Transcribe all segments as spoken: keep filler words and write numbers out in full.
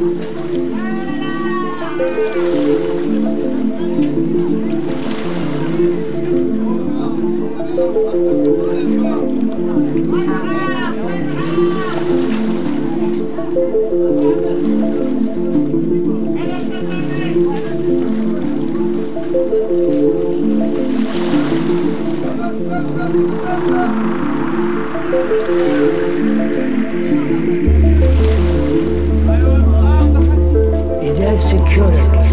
Is there security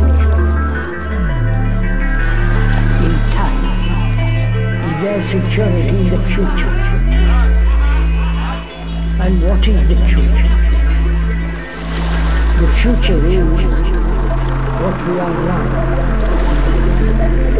in time? Is there security in the future? And what is the future? The future is what we are now.